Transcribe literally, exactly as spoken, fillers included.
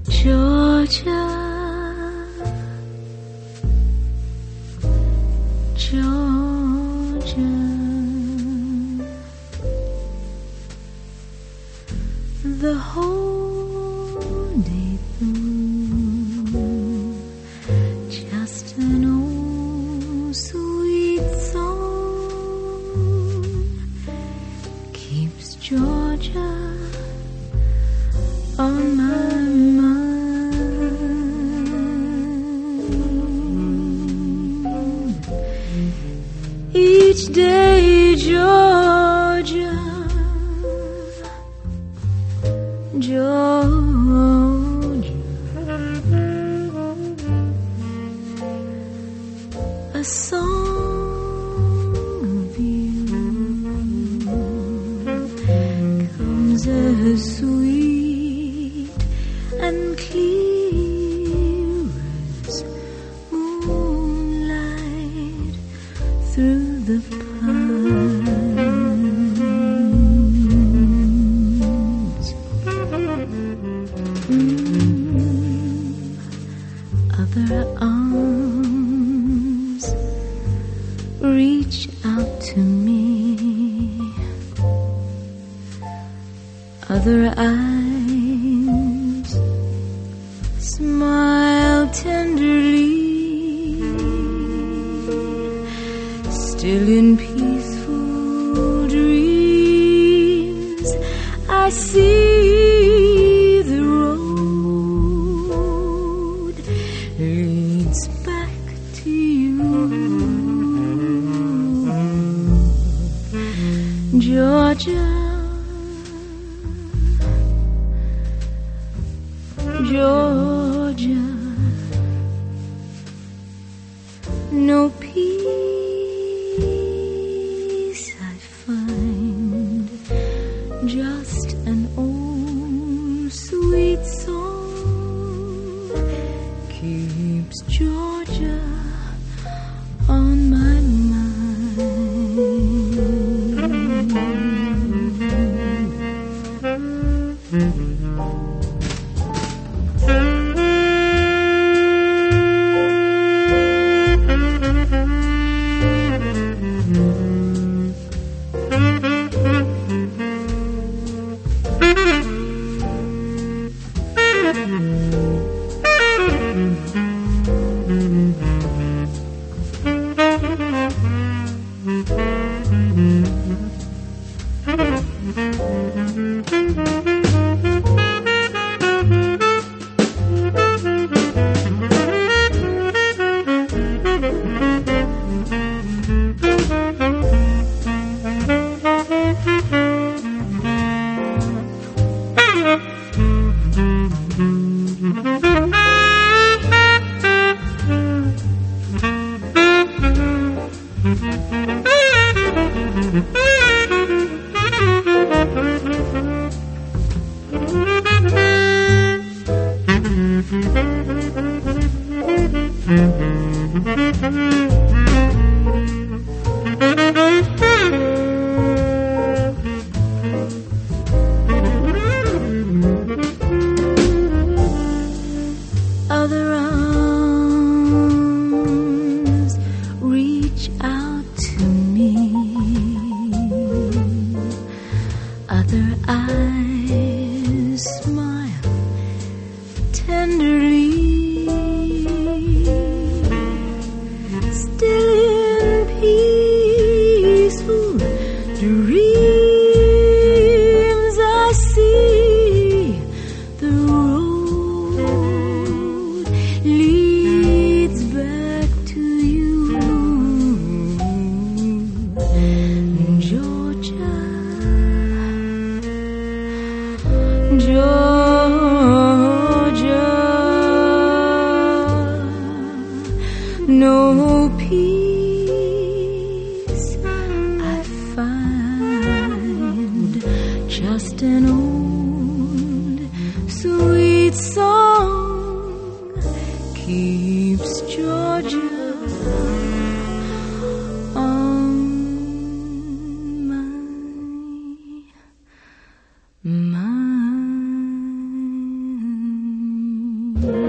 Georgia, Georgia, the whole day through, just an old sweet song keeps Georgia on my mind. Each day, Georgia, Georgia, a song of you comes as sweet and clear as moonlight through the pines. Mm, other arms reach out to me, other eyes smile tenderly. Still in peaceful dreams, I see the road leads back to you, Georgia, Georgia. No peace I find, just an old sweet song keeps Georgia on my mind. dream.